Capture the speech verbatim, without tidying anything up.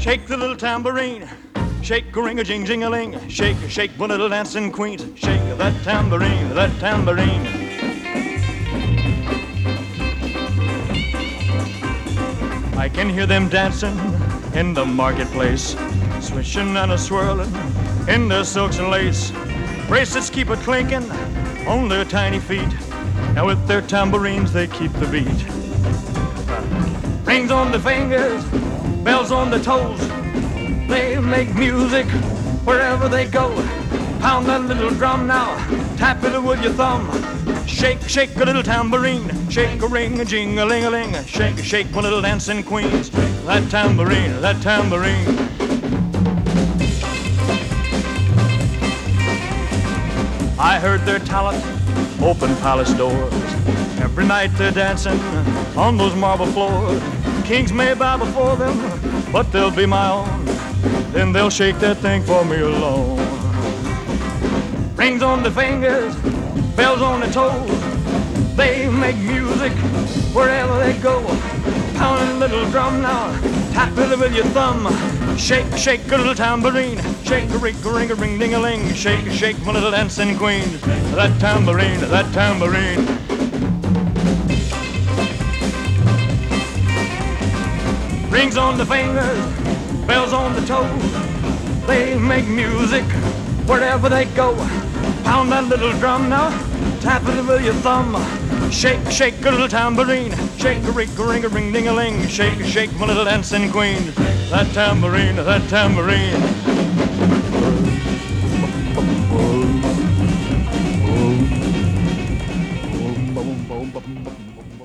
Shake the little tambourine, shake a ring a jing jing a ling, shake shake one little dancing queens, shake that tambourine, that tambourine. I can hear them dancing in the marketplace, swishing and a swirling in their silks and lace. Bracelets keep a clinking on their tiny feet, and with their tambourines they keep the beat. Rings on the fingers, bells on the toes, they make music wherever they go. Pound that little drum now, tap it with your thumb. Shake, shake a little tambourine, shake a ring a jing a ling a ling, shake, shake one little dancing queens, that tambourine, that tambourine. I heard their talent open palace doors. Every night they're dancing on those marble floors. Kings may bow before them, but they'll be my own. Then they'll shake that thing for me alone. Rings on the fingers, bells on the toes, they make music wherever they go. Pound a little drum now, tap it with your thumb. Shake, shake a little tambourine, shake a ring a ring a ring ding a ling, shake, shake my little dancing queen, that tambourine, that tambourine. Rings on the fingers, bells on the toes, they make music wherever they go. Pound that little drum now, tap it with your thumb. Shake, shake a little tambourine, shake a ring a ring a ring ding a ling, shake, shake my little dancing queen, that tambourine, that tambourine. Boom, boom, boom, boom, boom, boom, boom, boom, boom.